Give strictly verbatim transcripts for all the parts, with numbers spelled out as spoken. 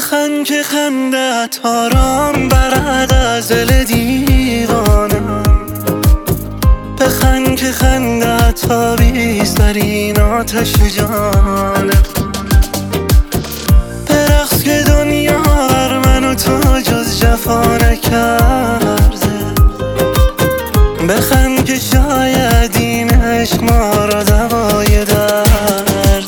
بخند که خندت آرام برد از دل دیوانم، بخند که خندت آویز در این آتش جانم، برقص که دنیا بر من و تو جز جفا نکرده، بخند که شاید این عشق ما را دوای درده،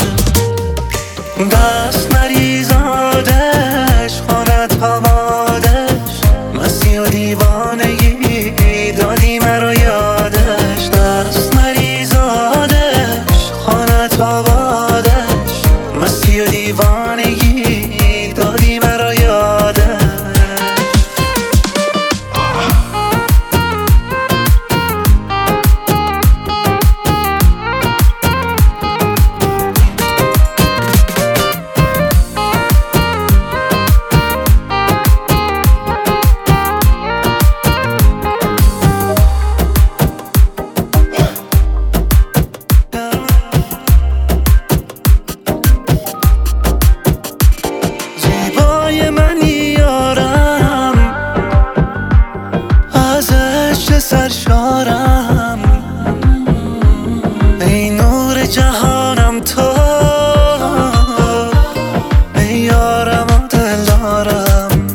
دست نریز آدش خانت هوادش، مستی و دیوانگی دادی مرا یادش، دست نریز آدش خانت هوادش، مستی و دیوانگی دادی مرا یادش. سرشارم ای نور جهانم تو، ای یارم و دلدارم،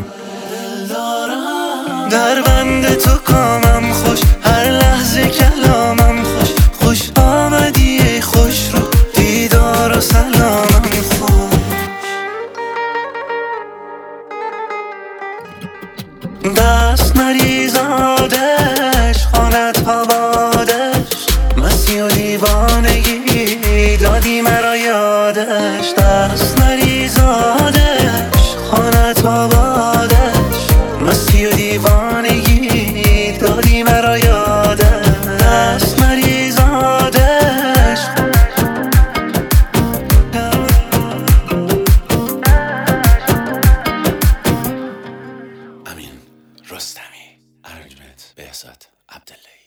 در بند تو کامم خوش، هر لحظه کلامم خوش، خوش آمدی ای خوش رو دیدار و سلامم خوش، دست نریز آدش خانت هوادش، مستی و دیوانگی دادی مرا یادش، دست نریز آدش خانت هوادش، مستی و دیوانگی دادی مرا یادش، دست نریز آدش. امین رستمی، ارنجمنت بهزاد عبداللهی.